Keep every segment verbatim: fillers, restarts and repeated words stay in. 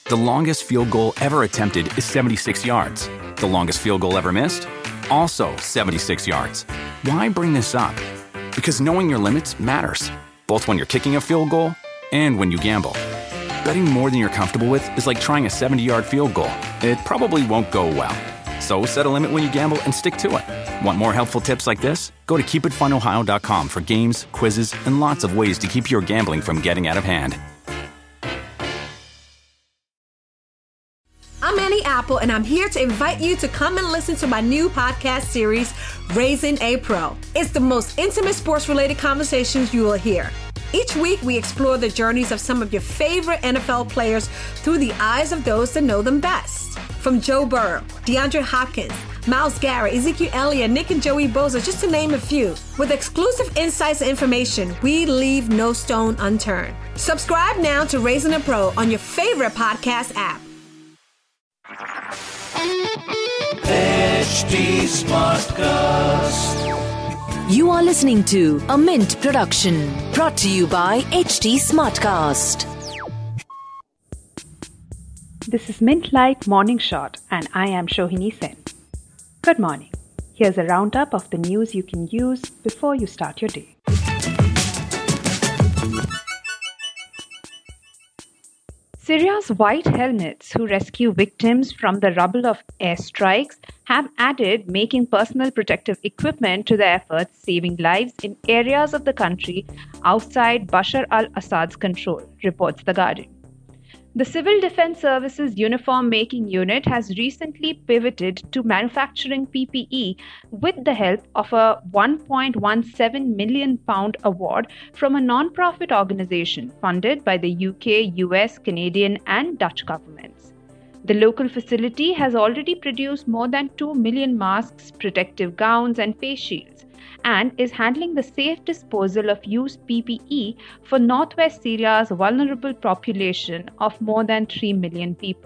The longest field goal ever attempted is seventy-six yards. The longest field goal ever missed? Also seventy-six yards. Why bring this up? Because knowing your limits matters, both when you're kicking a field goal and when you gamble. Betting more than you're comfortable with is like trying a seventy-yard field goal. It probably won't go well. So set a limit when you gamble and stick to it. Want more helpful tips like this? Go to keep it fun ohio dot com for games, quizzes, and lots of ways to keep your gambling from getting out of hand. I'm Annie Apple, and I'm here to invite you to come and listen to my new podcast series, Raising a Pro. It's the most intimate sports-related conversations you will hear. Each week, we explore the journeys of some of your favorite N F L players through the eyes of those that know them best. From Joe Burrow, DeAndre Hopkins, Myles Garrett, Ezekiel Elliott, Nick and Joey Bosa, just to name a few. With exclusive insights and information, we leave no stone unturned. Subscribe now to Raising a Pro on your favorite podcast app. H D Smartcast. You are listening to a Mint production brought to you by H D Smartcast. This is Mint Light Morning Shot, and I am Shohini Sen. Good morning. Here's a roundup of the news you can use before you start your day. Syria's White Helmets, who rescue victims from the rubble of airstrikes, have added making personal protective equipment to their efforts, saving lives in areas of the country outside Bashar al-Assad's control, reports The Guardian. The Civil Defense Services Uniform Making Unit has recently pivoted to manufacturing P P E with the help of a one point one seven million pound award from a non-profit organization funded by the U K, U S, Canadian and Dutch governments. The local facility has already produced more than two million masks, protective gowns and face shields, and is handling the safe disposal of used P P E for northwest Syria's vulnerable population of more than three million people.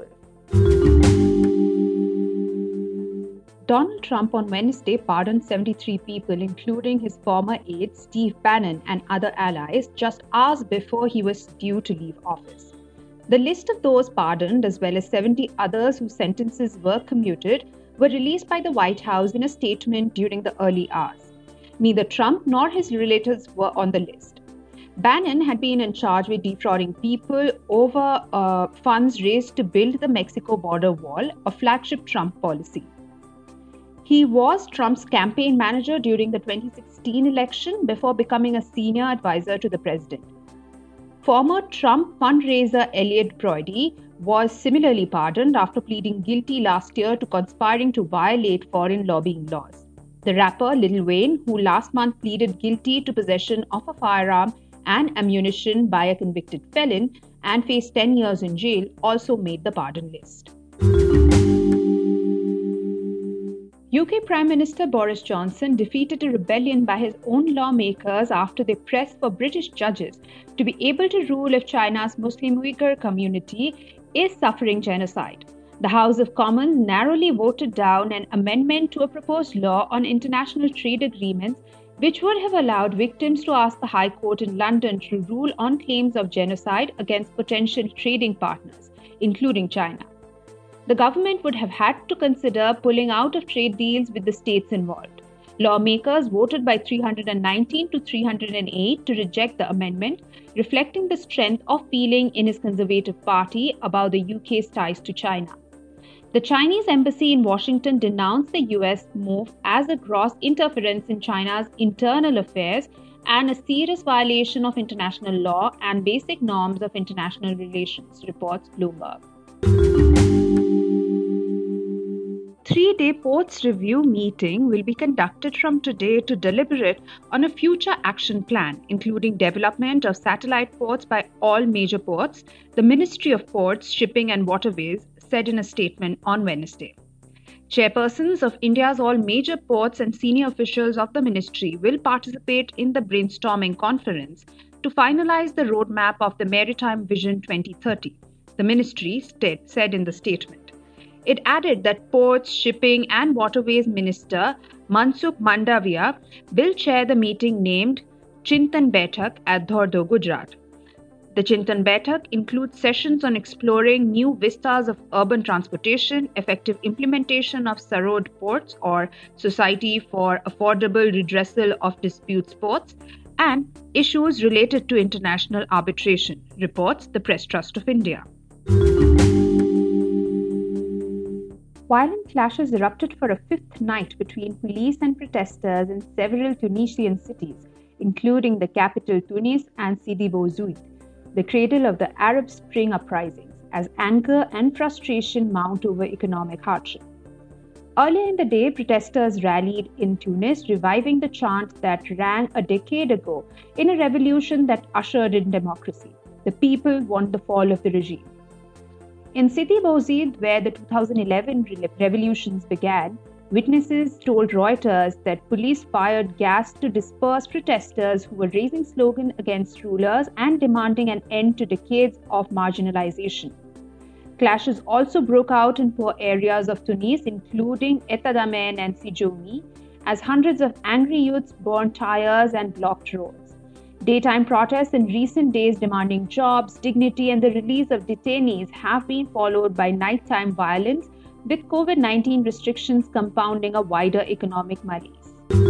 Donald Trump on Wednesday pardoned seventy-three people, including his former aide Steve Bannon and other allies, just hours before he was due to leave office. The list of those pardoned, as well as seventy others whose sentences were commuted, were released by the White House in a statement during the early hours. Neither Trump nor his relatives were on the list. Bannon had been in charge with defrauding people over uh, funds raised to build the Mexico border wall, a flagship Trump policy. He was Trump's campaign manager during the twenty sixteen election before becoming a senior advisor to the president. Former Trump fundraiser Elliot Broidy was similarly pardoned after pleading guilty last year to conspiring to violate foreign lobbying laws. The rapper Lil Wayne, who last month pleaded guilty to possession of a firearm and ammunition by a convicted felon and faced ten years in jail, also made the pardon list. U K Prime Minister Boris Johnson defeated a rebellion by his own lawmakers after they pressed for British judges to be able to rule if China's Muslim Uyghur community is suffering genocide. The House of Commons narrowly voted down an amendment to a proposed law on international trade agreements which would have allowed victims to ask the High Court in London to rule on claims of genocide against potential trading partners, including China. The government would have had to consider pulling out of trade deals with the states involved. Lawmakers voted by three hundred nineteen to three hundred eight to reject the amendment, reflecting the strength of feeling in his Conservative Party about the U K's ties to China. The Chinese embassy in Washington denounced the U S move as a gross interference in China's internal affairs and a serious violation of international law and basic norms of international relations, reports Bloomberg. Three-day ports review meeting will be conducted from today to deliberate on a future action plan, including development of satellite ports by all major ports, the Ministry of Ports, Shipping and Waterways said in a statement on Wednesday. Chairpersons of India's all major ports and senior officials of the ministry will participate in the brainstorming conference to finalize the roadmap of the Maritime Vision twenty thirty, the ministry said in the statement. It added that Ports, Shipping and Waterways Minister Mansukh Mandavia will chair the meeting named Chintan Baitak at Dhordo, Gujarat. The Chintan Baitak includes sessions on exploring new vistas of urban transportation, effective implementation of Sarod ports or Society for Affordable Redressal of Dispute Sports, and issues related to international arbitration, reports the Press Trust of India. Violent clashes erupted for a fifth night between police and protesters in several Tunisian cities, including the capital Tunis and Sidi Bouzid, the cradle of the Arab Spring uprisings, as anger and frustration mount over economic hardship. Earlier in the day, protesters rallied in Tunis, reviving the chant that rang a decade ago in a revolution that ushered in democracy. The people want the fall of the regime. In Sidi Bouzid, where the two thousand eleven revolutions began, witnesses told Reuters that police fired gas to disperse protesters who were raising slogans against rulers and demanding an end to decades of marginalization. Clashes also broke out in poor areas of Tunis, including Etadamen and Sijouni, as hundreds of angry youths burned tires and blocked roads. Daytime protests in recent days demanding jobs, dignity, and the release of detainees have been followed by nighttime violence, with COVID nineteen restrictions compounding a wider economic malaise.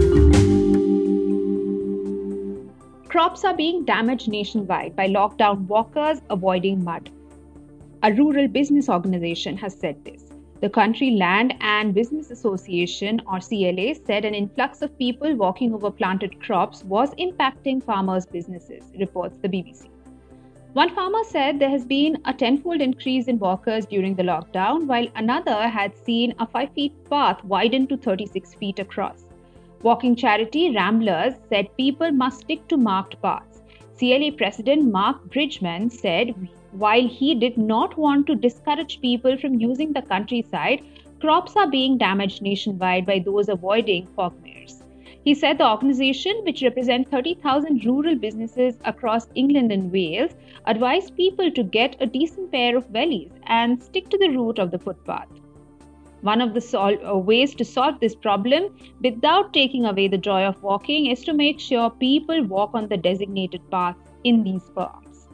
Crops are being damaged nationwide by lockdown walkers avoiding mud. A rural business organization has said this. The Country Land and Business Association, or C L A, said an influx of people walking over planted crops was impacting farmers' businesses, reports the B B C. One farmer said there has been a tenfold increase in walkers during the lockdown, while another had seen a five feet path widen to thirty-six feet across. Walking charity Ramblers said people must stick to marked paths. C L A President Mark Bridgman said while he did not want to discourage people from using the countryside, crops are being damaged nationwide by those avoiding quagmires. He said the organisation, which represents thirty thousand rural businesses across England and Wales, advised people to get a decent pair of wellies and stick to the route of the footpath. One of the sol- uh, ways to solve this problem without taking away the joy of walking is to make sure people walk on the designated paths in these farms.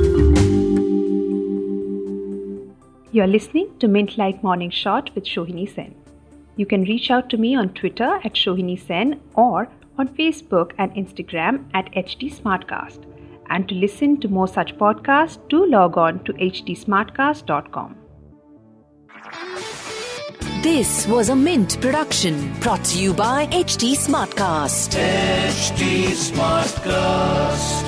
You're listening to Mint Like Morning Shot with Shohini Sen. You can reach out to me on Twitter at Shohini Sen or on Facebook and Instagram at H D Smartcast. And to listen to more such podcasts, do log on to h d smartcast dot com. This was a Mint production brought to you by H D Smartcast. H D Smartcast.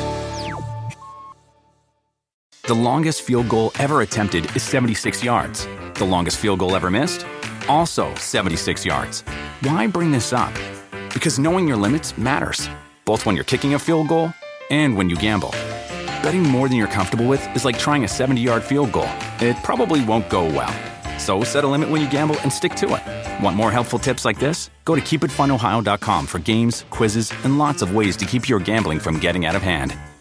The longest field goal ever attempted is seventy-six yards. The longest field goal ever missed? Also seventy-six yards. Why bring this up? Because knowing your limits matters, both when you're kicking a field goal and when you gamble. Betting more than you're comfortable with is like trying a seventy-yard field goal. It probably won't go well. So set a limit when you gamble and stick to it. Want more helpful tips like this? Go to keep it fun ohio dot com for games, quizzes, and lots of ways to keep your gambling from getting out of hand.